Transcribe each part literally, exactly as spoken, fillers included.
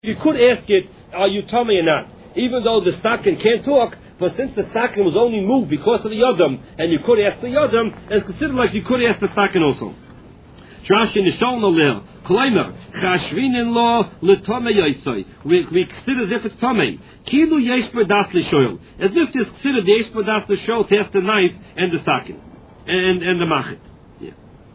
You could ask it, are you tummy or not? Even though the stocking can't talk, but since the stocking was only moved because of the yodam, and you could ask the yodam, it's considered like you could ask the stocking also. Trashi nishol nolil, Kleimer, chashvinin lo letome yoisoi. We we consider as if it's tummy. Kilu yesh b'das l'shoil, as if it's considered the yesh b'das l'shoil to have the knife and the stocking, and and the machet. Yeah.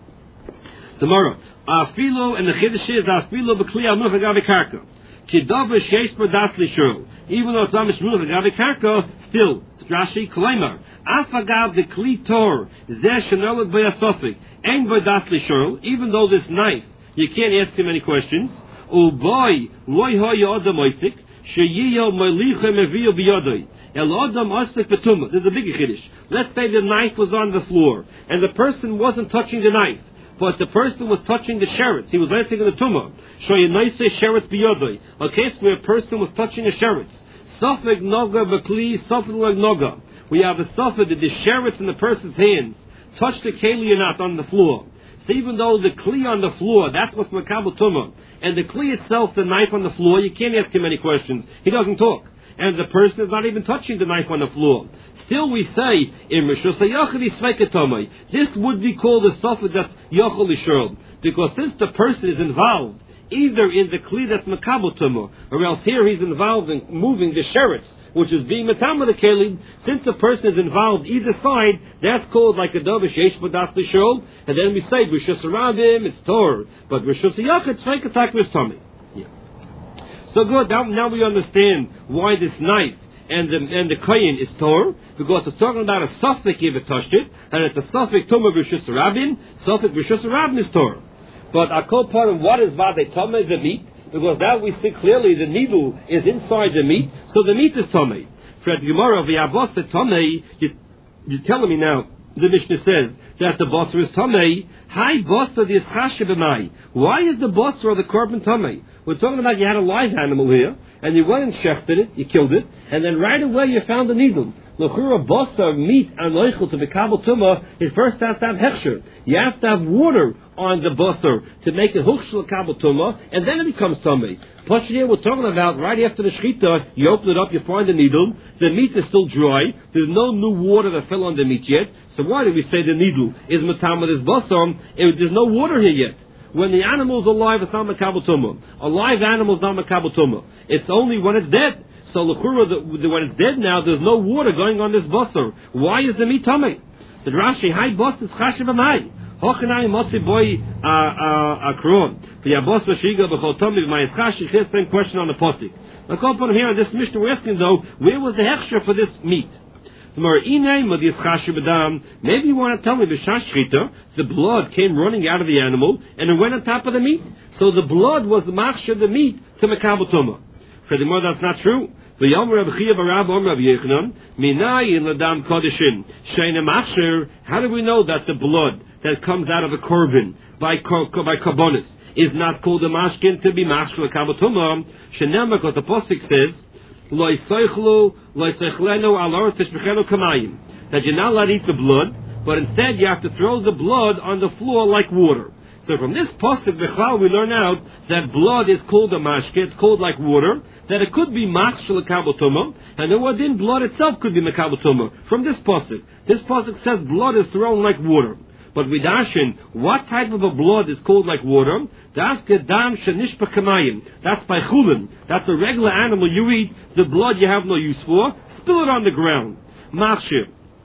Tomorrow, afilo and the chiddush is afilo b'kli anuch agav karka. Kidavish yesh b'das l'shoil. Even though it's not mishmuch agav karka, still Rashi Kleimer. Afagav the kli tor zeh shenolad b'yasofik ein b'das l'shoil. Even though this knife, you can't ask him any questions. Uboy loy hoya adam oisik sheyiyo melichem eviyo biyodoi el adam oisik betuma. There's a big chiddush. Let's say the knife was on the floor and the person wasn't touching the knife, but the person was touching the sheretz. He was answering the tumah. Shoyenoise sheretz biyodoi. A case where a person was touching a sheretz. Sofik noga v'kli sofik noga. We have a sofik that the sheretz in the person's hands touched the keli or not on the floor. So even though the kli on the floor, that's what's makabel tumah, and the kli itself, the knife on the floor, you can't ask him any questions. He doesn't talk. And the person is not even touching the knife on the floor. Still we say, in Rishus HaYachid Yisveiket, this would be called a sofik that's Yachol Yisrael. Because since the person is involved, either in the kli that's makabel tumah, or else here he's involved in moving the sheretz, which is being matama the kelim. Since a person is involved either side, that's called like a davish yesh b'das l'shol. And then we say b'shus rabim it's tor, but b'shus yachid tzveik atak is tummy. Yeah. So good. Now, now we understand why this knife and the and the koyin is tor, because it's talking about a suffix if it touched it, and it's a suffix tumah b'shus rabim, suffix b'shus rabim is tor. But I call part of what is vade tumah is the meat. Because now we see clearly the needle is inside the meat, so the meat is tummy. For the Gemara of the Abasa tummy, you, you're telling me now, the Mishnah says that the basar is tummy. Hi basar the ischashe b'mai. Why is the basar or the korban tummy? We're talking about you had a live animal here, and you went and shechted it, you killed it, and then right away you found the needle. L'chura basar meat and loichel to be kabel tumah, it first has to have hechsher. You have to have water on the basar to make it huchshel kabel tumah, and then it becomes tummy. Plus here we're talking about right after the shechita, you open it up, you find the needle, the meat is still dry, there's no new water that fell on the meat yet, so why do we say the needle is matama this basar? There's no water here yet. When the animal's alive, it's not makabel tumah. A live animal is not makabel tumah. It's only when it's dead. So l'chura, the, the, when it's dead now, there's no water going on this basar. Why is the meat tummy? The Rashi, hi bas is chashiv amai. Hochanai mosi boy akron. The yabos v'shiga b'chol tummy v'may ischashi. Here's the question on the postik. Now come upon here on this Mishnah we're asking though, where was the hechsher for this meat? Maybe you want to tell me the shashchita, the blood came running out of the animal and it went on top of the meat. So the blood was the machshir the meat to makabel tumah. For the more that's not true. How do we know that the blood that comes out of a korban by by karbonis is not called a mashkin to be machshir makabel tumah? Shenema, because the posuk says, that you're not allowed to eat the blood, but instead you have to throw the blood on the floor like water. So from this pasuk b'chlal we learn out that blood is called a mashke, it's called like water, that it could be machshel kabel tumah, and the word in blood itself could be makabel tumah. From this pasuk, this pasuk says blood is thrown like water. But with Dashin, what type of a blood is called like water? That's by chulin. That's a regular animal you eat. The blood you have no use for. Spill it on the ground. Machshir.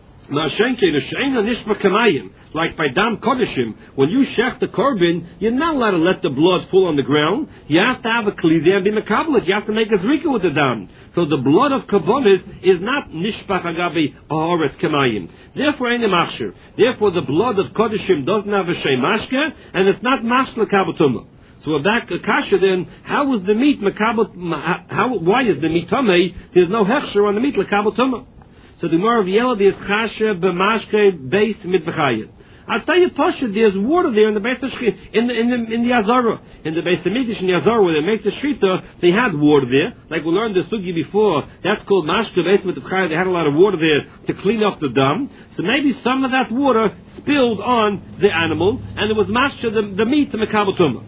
Like by dam kodeshim, when you shech the korban, you're not allowed to let the blood fall on the ground. You have to have a kli there and be mekabelet. You have to make a zrika with the dam. So the blood of karbonis is not nishpach agabi ahoretz kamayim. Therefore, ain't a machshir. Therefore, the blood of kodeshim doesn't have a shay mashke, and it's not mashla kabel. So we're back to kasha then. How is the meat makabel? How? Why is the meat tamei? There's no hechsher on the meat lakabel tumah. So the Gemara of Yelad is chasha b'mashke beis mitbechayim. I'll tell you, Pasha, there's water there in the Beis in the in the in the Azara, in the Beis Hamikdash in the Azara where they make the shita. They had water there, like we learned the sugi before. That's called mashke beis mitbechayim. They had a lot of water there to clean up the dam. So maybe some of that water spilled on the animal, and it was mashke the, the meat to makabel tumah.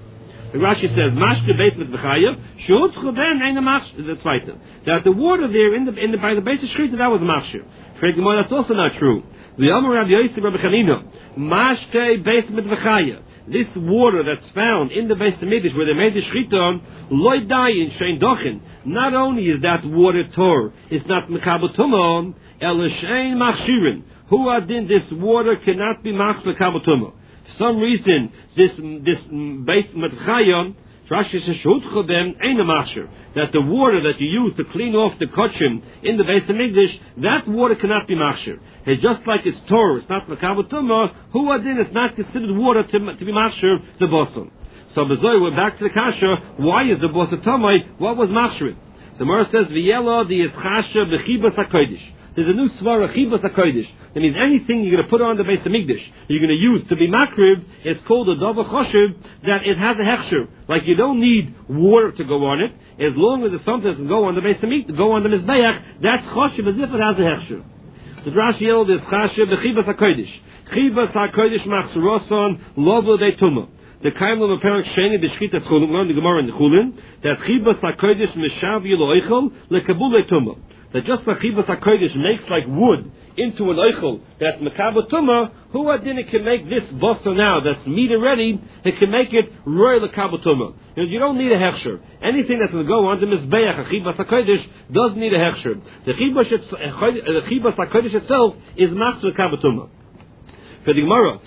The Rashi says, Mashke base mit Bechaya, Shutchu ben ein Machshir. The zweite. That the water there in the, in the, by the base of Shrita, that was Machshir. That's also not true. The Amar Rabbi Yosef Rabbi Chanina, Mashke base mit Bechaya. This water that's found in the Beis Hamikdash where they made the Shrita, loy dayin shein dochin. Not only is that water tor, it's not mekabel tumah, el shein machshirin. Who adin this water cannot be mach mekabel tumah. For some reason, this this Beis Matchayon, Rashi says shutchu ben ein machshir. That the water that you use to clean off the kochim in the Beis Hamikdash, that water cannot be machshir. It's just like it's Torah, it's not makabel tumah. Who adin is not considered water to, to be machshir the bosom. So Bezoy, we're back to the kasha. Why is the bosom tamai? What was machshir? The Gemara says v'yelo the yischasha b'chibas hakodesh. There's a new svara chibas hakodesh. That means anything you're going to put on the Beis Hamikdash, you're going to use to be makrib, it's called a dava choshev, that it has a hechsher. Like you don't need water to go on it. As long as it's something that can go on the Beis Hamikdash, go on the mizbeach, that's choshev as if it has a hechsher. The Rashi yelled is chashev b'chibas hakodesh. Chibas hakodesh machsoroson lovo de tumah. The kaimlam apparent sheni b'shchita schulin, learn the Gemara in the Chulin, that chibas hakodesh mishav yilo eichel lekabul de tumah. That just like chibas hakodesh makes like wood into an eichel that's mekabel tumah, who adin it can make this bossa now that's meat already, it can make it royal lekabel tumah. You don't need a hechsher. Anything that's going to go on the mizbeach, a chibas hakodesh, doesn't need a hechsher. The chibas hakodesh itself is mach lekabel tumah. For the Gemara,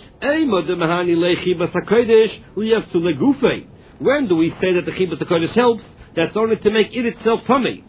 when do we say that the chibas hakodesh helps? That's only to make it itself tummy.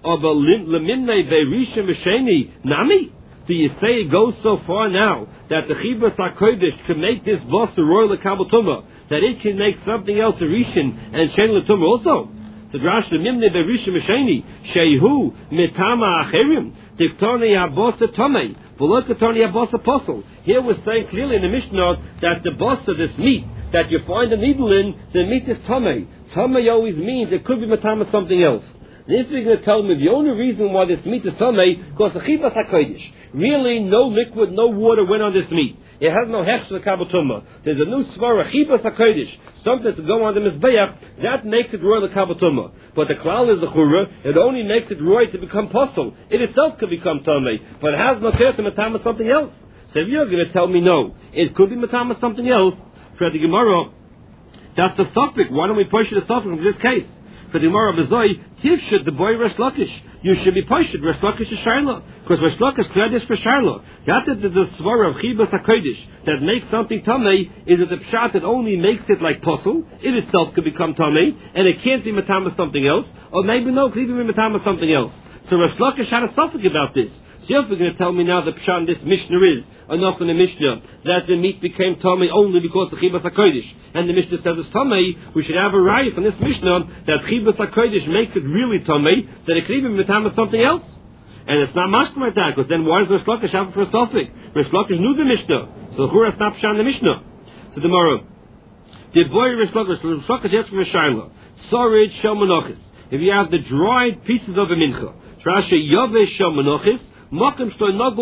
Nami? Do you say it goes so far now that the chibas hakodesh can make this boss a royal lekabel tumah, that it can make something else a rishon and shein letumah also? The drash the mimne berishon mesheni shehu mitama acherim diktoni habosa tomei v'lo ketoni habosa posel. Here we're saying clearly in the Mishnah that the bossa, this meat that you find a needle in, the meat is tomei. Tomei always means it could be matama something else. If you're going to tell me the only reason why this meat is tomei because the chibas hakodesh, really no liquid, no water went on this meat. It has no hechsher lekabel tumah. There's a new svara chibas hakodesh, something to go on the mizbeach that makes it royal lekabel tumah. But the klal is the chura. It only makes it royal to become posel. It itself could become tomei, but it has no care to matama something else. So if you're going to tell me no, it could be matama something else, for the Gemara, that's the suffix. Why don't we push the suffix in this case? For the Gemara Bezoi, Tivshid the boy Resh Lakish. You should be pushed. Resh Lakish is Sharla. Because Resh Lakish credits for Sharla. That is the svara of Chibas HaKodesh that makes something Tamei, is that the Pshat that only makes it like Posel, it itself could become Tamei, and it can't be Matama something else, or maybe no, it could even be Matama something else. So Resh Lakish had a suffix about this. So if you're going to tell me now the Pshat in this Mishnah is enough in the Mishnah that the meat became Tamei only because of Chibas HaKodesh, and the Mishnah says it's Tamei, we should have a raya from this Mishnah that Chibas HaKodesh makes it really Tamei, that it could even be Matama something else. And it's not mashkim like that, because then why does Resh Lakish have it for a suffix? Resh Lakish knew the Mishnah, so who has not Pshat in the Mishnah? So tomorrow, the boy Resh Lakish, Resh Lakish asks for a Shaila, Sorid Shel Menachis. If you have the dried pieces of a mincha, Trashe Yove Shel Menachis, Usually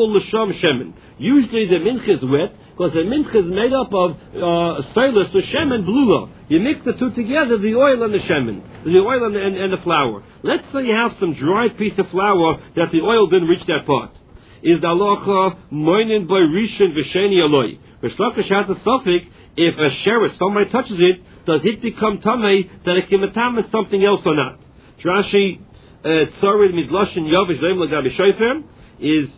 the mincha is wet because the mincha is made up of uh, stylus, the shemen, blula. You mix the two together, the oil and the shemen, the oil and the, and, and the flour. Let's say you have some dried piece of flour that the oil didn't reach that part. Is the halacha moinin by rishon v'sheni aloi? Resh Lakish has a suffix. If a sheretz, somebody touches it, does it become tamei that it can matama something else or not? Rashi tzarid mizloshin yovish leim lagabi shofer. Is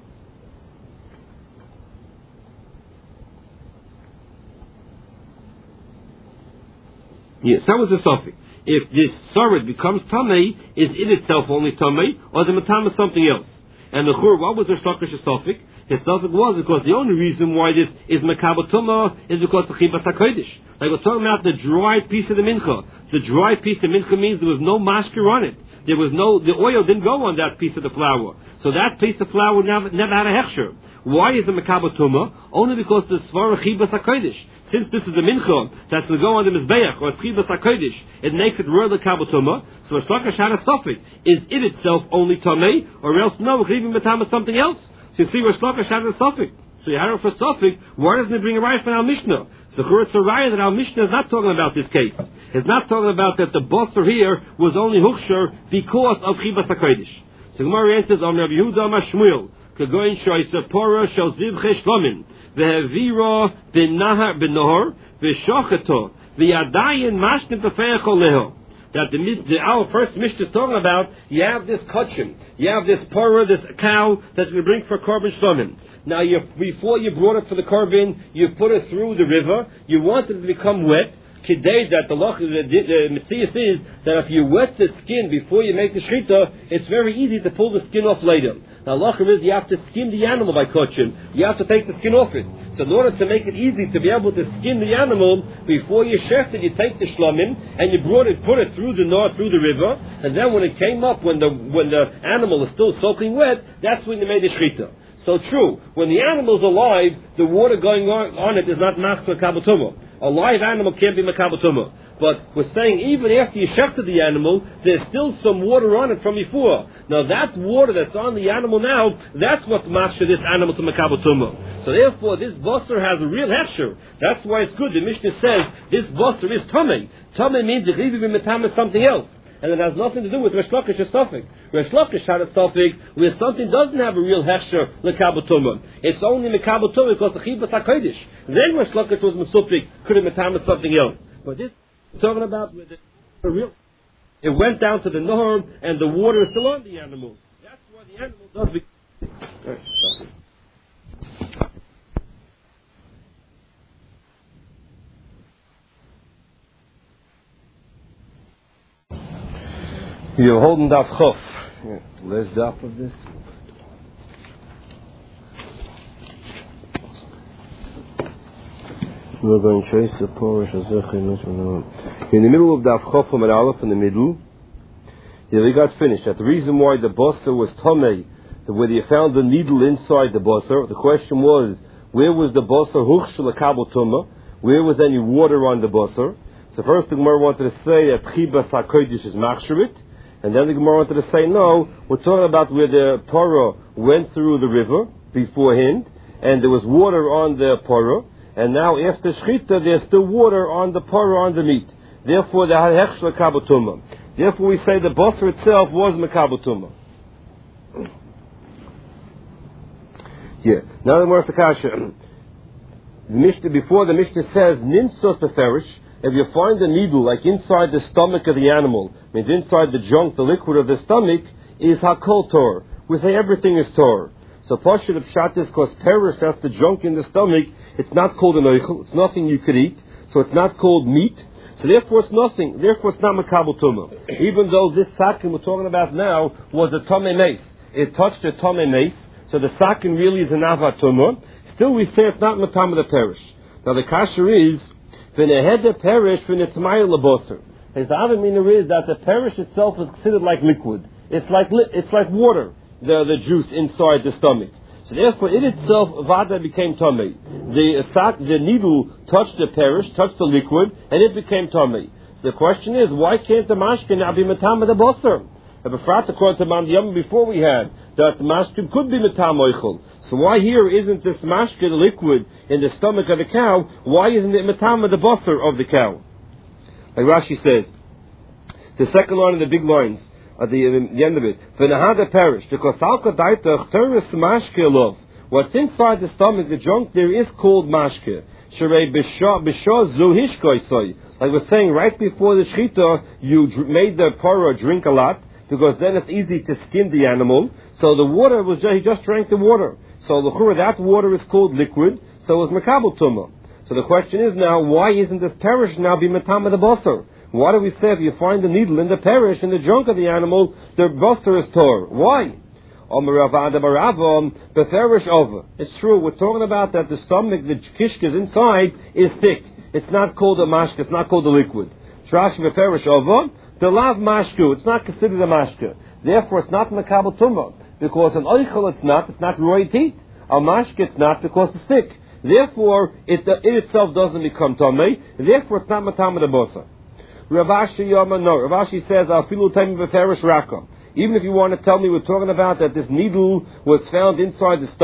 yes, that was a suffix. If this sarid becomes tamei, is it itself only tamei, or is it matama something else? And the chur, what was the Shlakish's suffix? His suffix was because the only reason why this is makabel tumah is because the chibas hakodesh. Like we're talking about the dried piece of the mincha. The dried piece of mincha means there was no mashkir on it. There was no, the oil didn't go on that piece of the flour. So that piece of flour never, never had a hechsher. Why is it makabel tumah? Only because the svara chibas hakodesh. Since this is a mincha that's going to go on the mizbeach or chibas hakodesh, it makes it royal makabel tumah. So a Shlakash had a suffix. Is it itself only tamei, or else no, it could even matama something else? So you see, Resh Lakish has a suffix. So you have for Suffolk, why doesn't it bring a right from our Mishnah? So it's a right that our Mishnah is not talking about this case. It's not talking about that the Basar here was only Huksher because of Chibas HaKodesh. So Gemara answers, Am Rabbi Yehuda Amar Shmuel, Kagoin Shoysa Pora Shal Zivche Shlomin, Vehevira Ben Nahar Ben Nahor, Veshochato, V'yadayin Mashkin Tafeach Oleho. That the, the our first Mishnah is talking about, you have this kachim, you have this pora, this cow that's going to bring for korban shlomin. Now, you, before you brought it for the korban, you put it through the river. You want it to become wet. Kidei, that the loch, the, the Metzias is that if you wet the skin before you make the shechita, it's very easy to pull the skin off later. Now, loch is you have to skin the animal by kachim. You have to take the skin off it. So, in order to make it easy to be able to skin the animal before you shecht it, you take the shlamim and you brought it, put it through the north, through the river, and then when it came up, when the when the animal is still soaking wet, that's when you made the shechita. So true, when the animal's alive, the water going on, on it is not machzor kabel tumah. A live animal can't be makabel tumah. But we're saying even after you shechted the animal, there's still some water on it from before. Now that water that's on the animal now, that's what's machzor this animal to makabel tumah. So therefore, this basar has a real hechsher. That's why it's good. The Mishnah says this basar is tamei. Tamei means it leaves you with something else. And it has nothing to do with Resh Lakish or Suffolk. Resh Lakish had a Suffolk where something doesn't have a real hechsher lekabel tumah. It's only mekabel tumah because the chibas hakodesh. Then Resh Lakish was mesupik, could have metamed something else. But this talking about with the, the real, it went down to the norm and the water is still on the animal. That's why the animal does be. Right, You're holding daf chof. Where's daf of this? We're going to trace the Porish in the middle of daf chof from an aleph in the middle. Here we got finished. That the reason why the basar was tamei, whether you found the needle inside the basar, the question was, where was the basar huchshel lekabel tumah? Where was any water on the basar? So first the Gemara wanted to say that chibas hakodesh is machshavit. And then the Gemara wanted to say, no, we're talking about where the parah went through the river beforehand, and there was water on the parah, and now after shechita, there's still water on the parah, on the meat. Therefore, the hechsher lekabel tumah. Therefore, we say the basar itself was mekabel tumah. Yeah. Now the Gemara Sakasha. The Mishnah, before the Mishnah says, nimtzos beferish, if you find a needle, like inside the stomach of the animal, means inside the junk, the liquid of the stomach, is hakol tor. We say everything is tor. So Pashut of Pshat is because perish, that's the junk in the stomach, it's not called an oichel, it's nothing you could eat, so it's not called meat, so therefore it's nothing, therefore it's not makabel tumah. Even though this sakin we're talking about now was a tamei mace, it touched a tamei mace, so the sakin really is an avat tumah, still we say it's not matam of the perish. Now the kasher is, V'nehede perish v'netmayel lebosar. His other meaning is that the perish itself is considered like liquid. It's like li- it's like water, the the juice inside the stomach. So therefore, it itself vada became tamei. The uh, the needle touched the perish, touched the liquid, and it became tamei. So the question is, why can't the mashkin now be matam of the bosar? Befrat, according to Man Yom before we had, that the mashkin could be metam oichel. So why here isn't this mashkin liquid in the stomach of the cow? Why isn't it metam of the basar of the cow? Like Rashi says, the second line of the big lines at the, uh, the end of it, v'nahada perish because alka daitach teres mashke lov. What's inside the stomach, the junk, there is called mashke. Sherei b'shah zu hishkoisoi. Like we're saying, right before the shechita, you dr- made the parah drink a lot, because then it's easy to skin the animal. So the water was just, he just drank the water. So the chura, that water is called liquid, so it's makabel tumah. So the question is now, why isn't this perish now be matam of the basar? Why do we say if you find the needle in the perish, in the junk of the animal, the basar is tor? Why? It's true, we're talking about that the stomach, the kishkas inside, is thick. It's not called a mashka, it's not called a liquid. Trash beferish over. The lav mashku, it's not considered a mashka. Therefore, it's not makabel tumah. Because an oichel it's not, it's not roy teat. A mashka it's not because it's thick. Therefore, it, uh, it itself doesn't become tamei. Therefore, it's not matam of the bosa. Ravashi Yama, no. Ravashi says, Afilu taimi beferish raka. Even if you want to tell me we're talking about that this needle was found inside the stomach,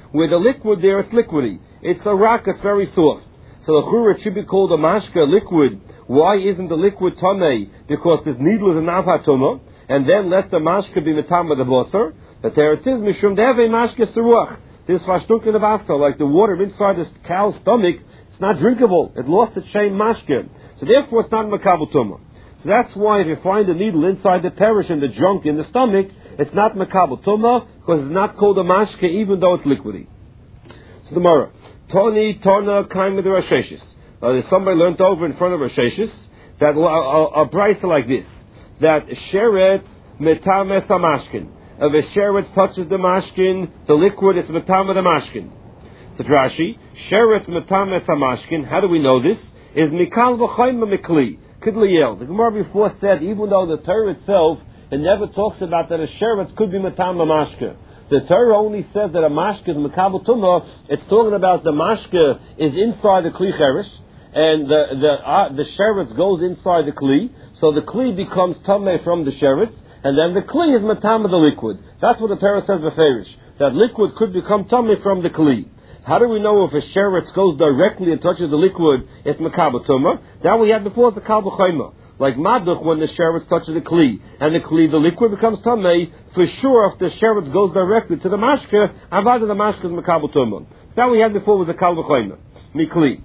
where the liquid there is liquidy. It's a rock, it's very soft. So the chura, it should be called a mashka, liquid. Why isn't the liquid tamei? Because this needle is an avatuma, and then let the mashka be metama the bosser. But there it is, mishum deve mashka seruach. This vashtuk in the vasa, like the water inside this cow's stomach, it's not drinkable. It lost its shame mashka. So therefore it's not makabel tumah. So that's why if you find a needle inside the perish and the junk in the stomach, it's not makabel tumah, because it's not called a mashke even though it's liquidy. So the Gemara, Toni Tona Kaim the Rasheshis. Uh, somebody learned over in front of Rasheshis that a, a, a brisa like this, that sheret metames hamashkin. If a sheret touches the mashkin, the liquid is metame the mashkin. So Rashi, sheret metames hamashkin. How do we know this? Is mikal v'chayma mikli. The Gemara before said, even though the Torah itself, it never talks about that a sheretz could be matam mashke. The Torah only says that a mashke is makabel tumah. It's talking about the mashke is inside the kli cherish, and the the uh, the sheretz goes inside the kli, so the kli becomes tameh from the sheretz, and then the kli is matam of the liquid. That's what the Torah says beferish, that liquid could become tameh from the kli. How do we know if a sheretz goes directly and touches the liquid, it's makabel tumah? That we had before, it's a kal b'chayma. Like maduch, when the sheretz touches the kli, and the kli, the liquid becomes tamei, for sure if the sheretz goes directly to the mashke, avada the mashke is makabel tumah. So that we had before was a kal b'chayma. Mikli.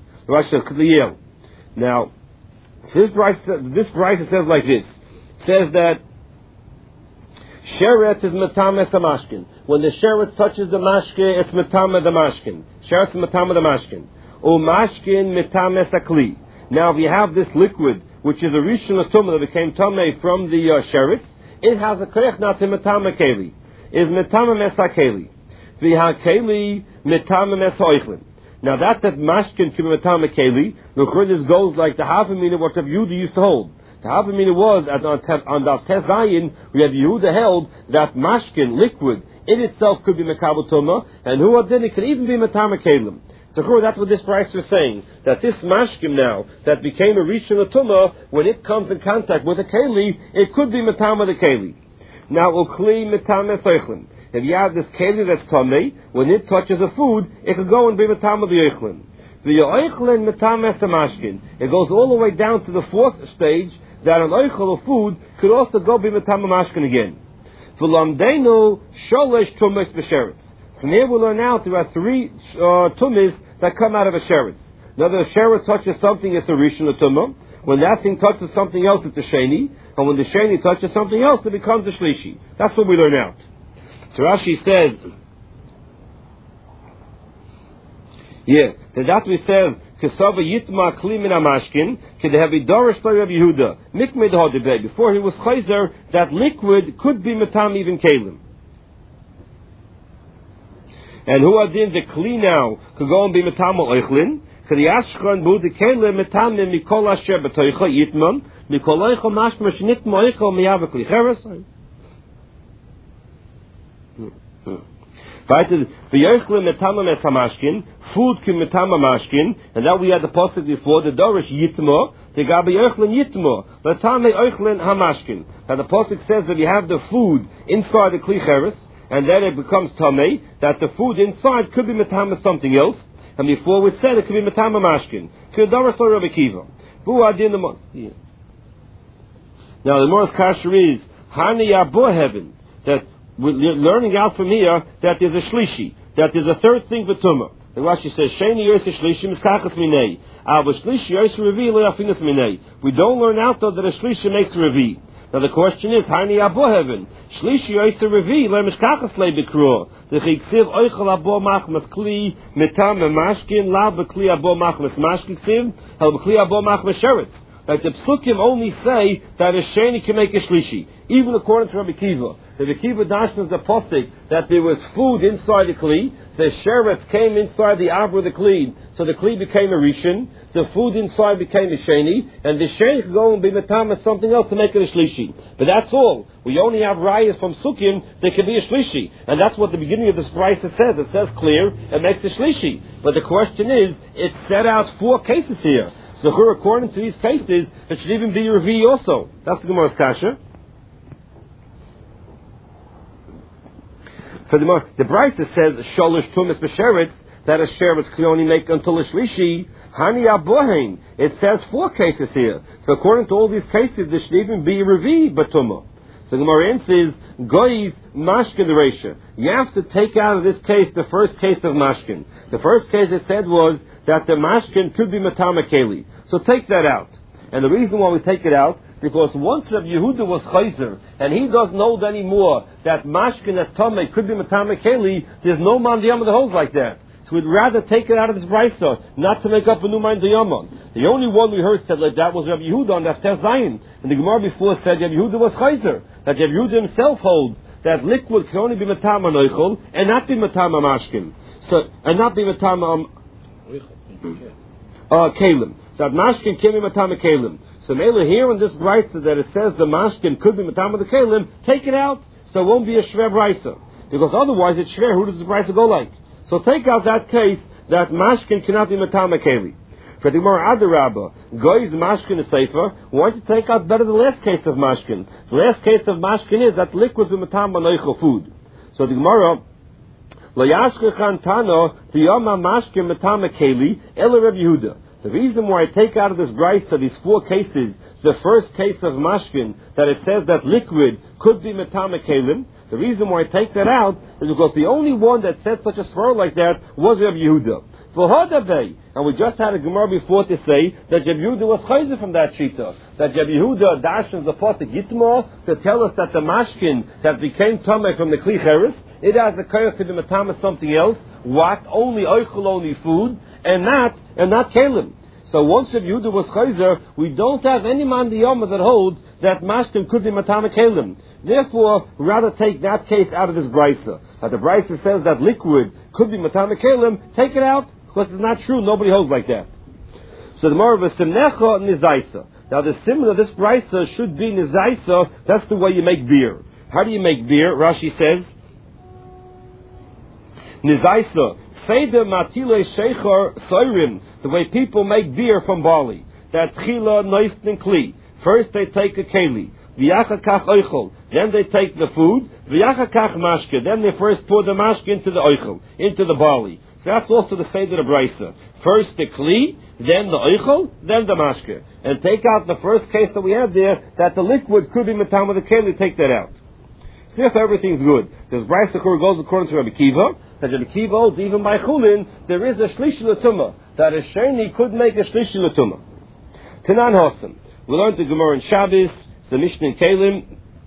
Now, this price, this price says like this. It says that sheret is metames hamashkin. When the sheretz touches the mashke, it's metame the mashkin. Sheretz is metame the mashkin. O mashkin metames akli. Now, if you have this liquid, which is a rishon tumah that became tamei from the uh, sheretz, it has a koyach not to metame keli. Is metame mesakeli. V'ha keli metame mesoichlin. Now, that that mashkin can be metame keli. The this goes like the half a minute what Rav Yehuda used to hold. The half a minute was at on on the Tes Zayin, we had Yehuda held that mashkin liquid in itself could be mekabel tumah, and who then it could even be metame kelim. So that's what this price was saying, that this mashkim now that became a rishon tumah, when it comes in contact with a keli, it could be metame the keli. Now ukli metame soichlin. If you have this keli that's tamei, when it touches a food, it could go and be metame the yoichlin. The yoichlin metame samashkin. It goes all the way down to the fourth stage that an oichel of food could also go be metame mashkin again. V'lamdeinu sholesh tumis b'sheretz. From here we learn out there are three uh, tumis that come out of a sheretz. Now the sheretz touches something, it's a rishon tumah. When that thing touches something else, it's a sheni. And when the sheni touches something else, it becomes a shlishi. That's what we learn out. So Rashi says, yeah, that that's what he says, Kesava yitma kli min amashkin, kedehavi dorish to Rabbi Yehuda, mikmed hodibay. Before he was chayzer, that liquid could be metam even kalim. And who adin the kli now could go and be metam oichlin, kediyashchan bu the kalim metam mikol asher b'toicha yitman, mikol oicha mashma shnitma oicha miyav kli cheres. Food can metama mashkin, and that we had the pasuk before. The dorish yitmo, the gabi yoichlin yitmo, metame yoichlin hamashkin. Now the pasuk says that you have the food inside the kli cheres, and then it becomes tamei. That the food inside could be metama something else, and before we said it could be metama mashkin. Kedorish lo Rabbi Kiva. Now the Morris kasher is hani yabo heaven that. We're learning out from here that there's a shlishi, that there's a third thing for tumah. The Rashi says, "Sheni yos shlishi miskachas minei, aber shlishi yos revi lo yafinas minei." We don't learn out though that a shlishi makes a revi. Now the question is, "Hani abo heaven shlishi yos revi lo miskachas le bikro." The chiksiv oichel abo machmas kli mitam mashkin la bekli abo machmas mashkin ksiv hel bekli abo machmas sheretz. Like the psukim only say that a sheni can make a shlishi, even according to Rabbi Kiva. The Rabbi Kiva dashnas the postik that there was food inside the kli. The sheretz came inside the avra of the kli, so the kli became a rishon. The food inside became a sheni, and the sheni could go and be matam as something else to make it a shlishi. But that's all. We only have rayas from sukkim that can be a shlishi, and that's what the beginning of this price says. It says clear, it makes a shlishi. But the question is, it set out four cases here. So according to these cases, it should even be a revi also. That's the Gemara's kasha. Furthermore, the Brisa says sholish tumas b'sheretz, that a sheretz can only make until a shlishi. Hani abohen. It says four cases here. So according to all these cases, there should even be a revi batuma. So the Gemara answers, goyis mashkin reisha. You have to take out of this case the first case of mashkin. The first case it said was that the mashkin could be matama keli. So take that out. And the reason why we take it out, because once Rabbi Yehuda was chayzer, and he doesn't hold anymore that mashkin as tamei could be matama keli, there's no man diyama that holds like that. So we'd rather take it out of this brisa, not to make up a new mind diyama. The only one we heard said like that was Rabbi Yehuda on that Tez Zayin. And the Gemara before said Rabbi Yehuda was chayzer, that Rabbi Yehuda himself holds that liquid can only be matama noichel and not be matama mashkin. So and not be matama um, uh, kalim. So that mashkin can be matama kalim. So Mela here in this brisa that it says the mashkin could be matama the kalim, take it out so it won't be a shver brisa. Because otherwise it's shver. Who does the brisa go like? So take out that case that mashkin cannot be matama keli. For the Gemara Adarabba, goyis mashkin is safer. Why don't you take out better the last case of mashkin? The last case of mashkin is that liquids be matama noichel food. So the Gemara, lo yashkechan tano tiyama mashkin matama keli ela Rabbi Yehuda. The reason why I take out of this brisa these four cases, the first case of mashkin, that it says that liquid could be matama kelim, the reason why I take that out is because the only one that said such a svar like that was Rabbi Yehuda. And we just had a Gemara before to say that Rabbi Yehuda was chayzer from that shita. That Rabbi Yehuda dashes the pasuk Gitmo to tell us that the mashkin that became tamei from the kli cheres, it has a koyach to be matama something else. What? Only oichel, only food, and not and not kelim. So once Rabbi Yehuda was chayzer, we don't have any man diyama that holds that mashkin could be matama kelim. Therefore, rather take that case out of this brisa. That the brisa says that liquid could be matama kelim, take it out, because it's not true. Nobody holds like that. So the more of a simnecha nizaisa. Now the simon of this brisa should be nizaisa. That's the way you make beer. How do you make beer? Rashi says, nizaisa. Seder matile sheichar soirim. The way people make beer from barley. That's chila, noist, and kli. First they take a keli. V'yachakach oichel. Then they take the food. V'yachakach mashke. Then they first pour the mashke into the oichel, into the barley. So that's also the seder of brisa. First the kli, then the oichel, then the mashke. And take out the first case that we have there, that the liquid could be matam with the keli, take that out. So if everything's good, this brisa goes according to Rabbi Kiva, that Rabbi Kiva holds even by chulin, there is a shlishi l'tumah, that a sheni could make a shlishi l'tumah. Tanan Hossam. We learned the Gemara in Shabbos, the Mishnah in Kalim,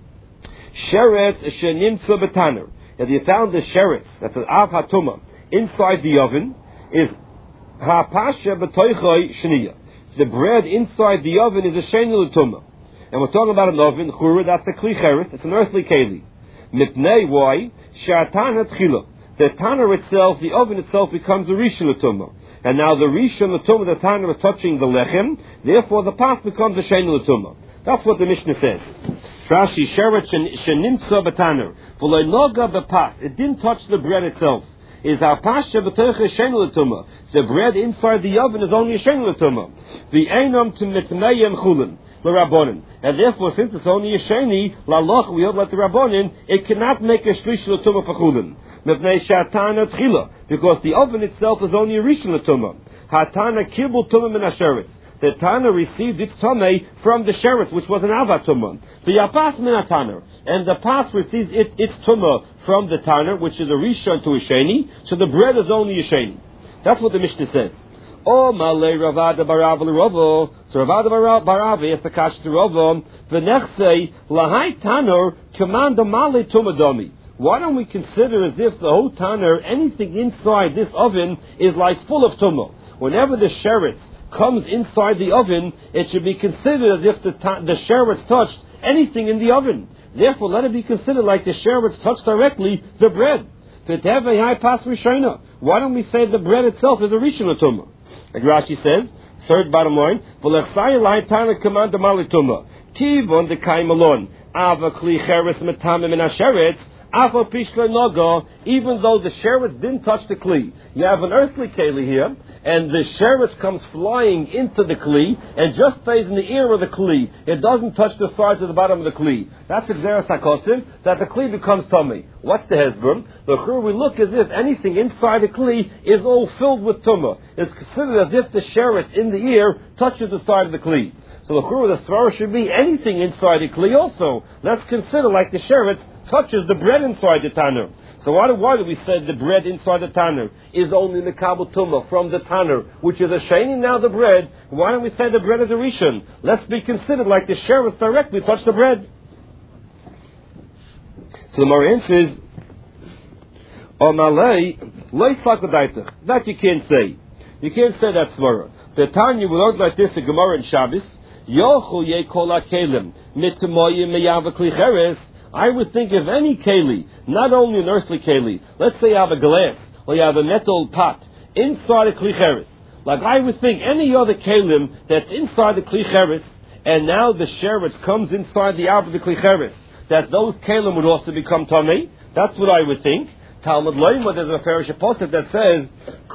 Sheretz shenimtza betaner. If you found the sheretz, that's an av hatuma, inside the oven, is ha'pasha b'toichoi shniya. The bread inside the oven is a sheni l'tumah. And we're talking about an oven, chura, that's a kli cheres, it's an earthly keli. Mipnei, why? She'atan hatchila. The tanner itself, the oven itself, becomes a rishon l'tumah. And now the rishon l'tumah, the tanner is touching the lechem, therefore the pas becomes a sheni l'tumah. That's what the Mishnah says. Rashi, Sheretz shenimtza b'taner. V'lo noga b'pas. It didn't touch the bread itself. Is our pasha b'toiche sheni l'tumah. The bread inside the oven is only a sheni l'tumah. V'einam to mitnayim chulin l'rabonin. And therefore, since it's only a sheni, l'aloch, we hold like the rabbonin, it cannot make a shlish l'tumah for chulin. Mipnei shatana tchila. Because the oven itself is only a rishon l'tumah. Hatana kibul tumah min asheretz. The Tana received its Tamei from the Sheretz, which was an Avat Tumah. The Yapas min Tana. And the Pas receives it, its Tumah from the Tana, which is a Rishon to a Sheni, so the bread is only a Sheni. That's what the Mishnah says. Oh, Malay Ravada Barav L'Rovo. So Ravada Barav is the Kash to Rovo. V'nechsei Lahai Tanner command the Malay Tumadomi. Why don't we consider as if the whole Tanner, anything inside this oven, is like full of Tumah? Whenever the Sheretz comes inside the oven, it should be considered as if the, ta- the sheretz touched anything in the oven. Therefore, let it be considered like the sheretz touched directly the bread. Why don't we say the bread itself is a rishon l'tumah? Like Rashi says, third bottom line, Kivon de kaimalon, ava kli cheres metamim in asheretz, Afa Pishla Noga, even though the sheretz didn't touch the kli. You have an earthly keli here, and the sheretz comes flying into the kli, and just stays in the ear of the kli. It doesn't touch the sides of the bottom of the kli. That's Xeris HaKosim, that the kli becomes tummy. What's the hezbollah? The chur we look as if anything inside the kli is all filled with tumah. It's considered as if the sheretz in the ear touches the side of the kli. So the chur of the svara should be anything inside the kli also. Let's consider like the sheretz touches the bread inside the tanner. So why do, why do we say the bread inside the tanner is only mekabel tumah from the tanner, which is a shayning now the bread? Why don't we say the bread is a rishon? Let's be considered like the sheretz directly touch the bread. So the Mara answers, that you can't say. You can't say that svara. The Tanya will learn like this in Gemara and Shabbos. I would think of any keli, not only an earthly keli. Let's say you have a glass or you have a metal pot inside a klicheres. Like I would think any other kelim that's inside the klicheres, and now the sheretz comes inside the ark of the klicheres, that those kelim would also become tamei. That's what I would think. Talmud Leima, there's a Farish Apostle that says